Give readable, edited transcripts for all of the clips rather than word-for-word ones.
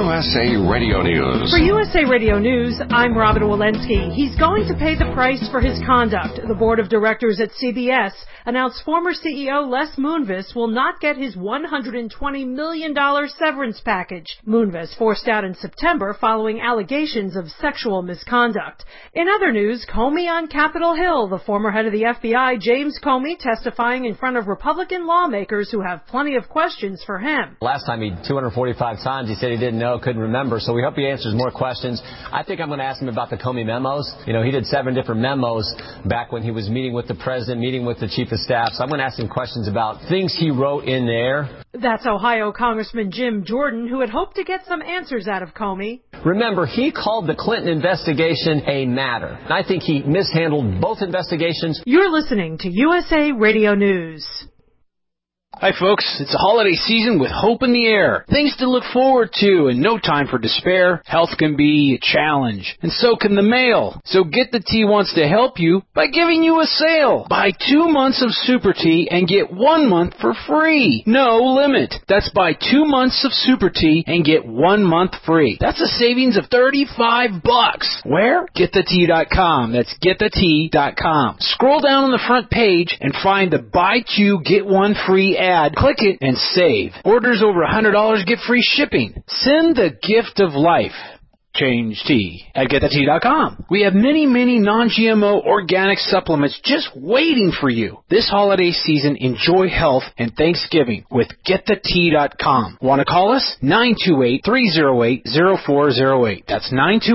USA Radio News. For USA Radio News, I'm Robin Walensky. He's going to pay the price for his conduct. The board of directors at CBS announced former CEO Les Moonves will not get his $120 million severance package. Moonves forced out in September following allegations of sexual misconduct. In other news, Comey on Capitol Hill. The former head of the FBI, James Comey, testifying in front of Republican lawmakers who have plenty of questions for him. Last time 245 times he said he didn't know, couldn't remember, so we hope he answers more questions. I think I'm going to ask him about the Comey memos. You know, he did 7 different memos back when he was meeting with the president, meeting with the chief of staff, so I'm going to ask him questions about things he wrote in there. That's Ohio Congressman Jim Jordan, who had hoped to get some answers out of Comey. Remember, he called the Clinton investigation a matter. I think he mishandled both investigations. You're listening to USA Radio News. Hi folks, it's the holiday season with hope in the air. Things to look forward to and no time for despair. Health can be a challenge, and so can the mail. So Get the Tea wants to help you by giving you a sale. Buy 2 months of Super Tea and get 1 month for free. No limit. That's buy 2 months of Super Tea and get 1 month free. That's a savings of $35. Where? GetTheTea.com. That's GetTheTea.com. Scroll down on the front page and find the Buy 2 Get 1 free ad. Click it and save. Orders over $100 get free shipping. Send the gift of life. Change tea at GetTheTea.com. We have many non-GMO organic supplements just waiting for you. This holiday season, enjoy health and Thanksgiving with GetTheTea.com. Want to call us? 928-308-0408. That's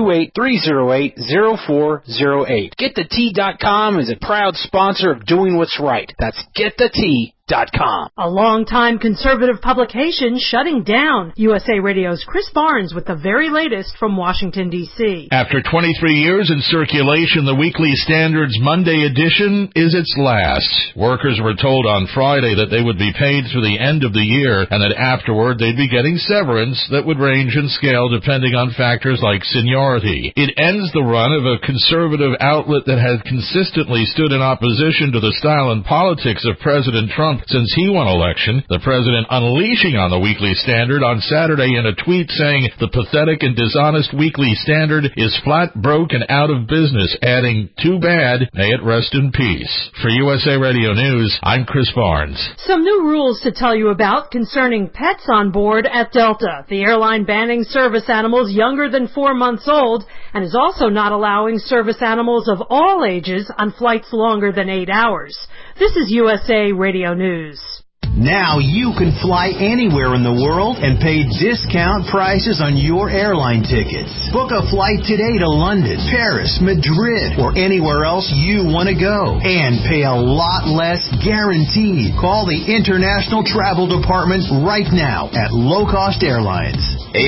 928-308-0408. GetTheTea.com is a proud sponsor of doing what's right. That's GetTheTea.com. A long-time conservative publication shutting down. USA Radio's Chris Barnes with the very latest from Washington, D.C. After 23 years in circulation, the Weekly Standard's Monday edition is its last. Workers were told on Friday that they would be paid through the end of the year and that afterward they'd be getting severance that would range in scale depending on factors like seniority. It ends the run of a conservative outlet that has consistently stood in opposition to the style and politics of President Trump since he won election. The president unleashing on the Weekly Standard on Saturday in a tweet saying the pathetic and dishonest Weekly Standard is flat broke and out of business, adding, "Too bad, may it rest in peace." For USA Radio News, I'm Chris Barnes. Some new rules to tell you about concerning pets on board at Delta. The airline banning service animals younger than 4 months old and is also not allowing service animals of all ages on flights longer than 8 hours. This is USA Radio News. Now you can fly anywhere in the world and pay discount prices on your airline tickets. Book a flight today to London, Paris, Madrid, or anywhere else you want to go. And pay a lot less guaranteed. Call the International Travel Department right now at Low Cost Airlines.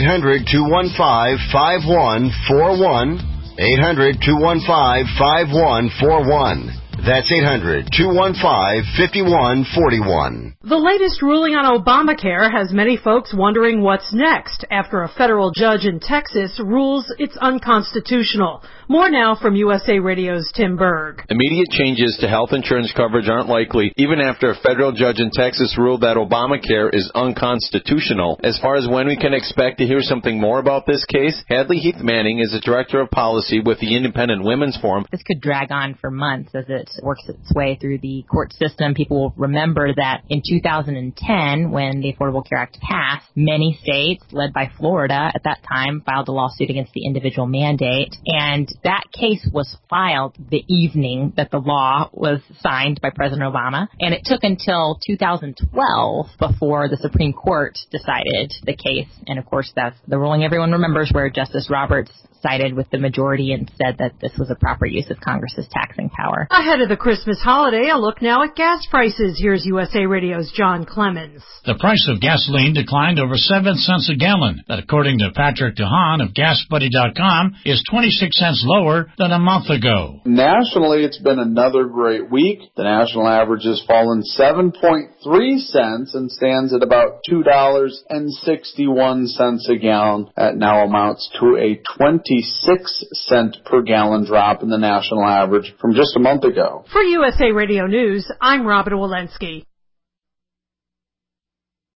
800-215-5141. 800-215-5141. That's 800-215-5141. The latest ruling on Obamacare has many folks wondering what's next after a federal judge in Texas rules it's unconstitutional. More now from USA Radio's Tim Berg. Immediate changes to health insurance coverage aren't likely, even after a federal judge in Texas ruled that Obamacare is unconstitutional. As far as when we can expect to hear something more about this case, Hadley Heath Manning is the Director of Policy with the Independent Women's Forum. This could drag on for months as it works its way through the court system. People will remember that in 2010, when the Affordable Care Act passed, many states, led by Florida at that time, filed a lawsuit against the individual mandate, and that case was filed the evening that the law was signed by President Obama, and it took until 2012 before the Supreme Court decided the case. And of course, that's the ruling everyone remembers, where Justice Roberts sided with the majority and said that this was a proper use of Congress's taxing power. Ahead of the Christmas holiday, a look now at gas prices. Here's USA Radio's John Clemens. The price of gasoline declined over 7 cents a gallon. That, according to Patrick DeHaan of GasBuddy.com, is 26 cents lower than a month ago. Nationally, it's been another great week. The national average has fallen 7.3 cents and stands at about $2.61 a gallon. That now amounts to a 26-cent per gallon drop in the national average from just a month ago. For USA Radio News, I'm Robin Walensky.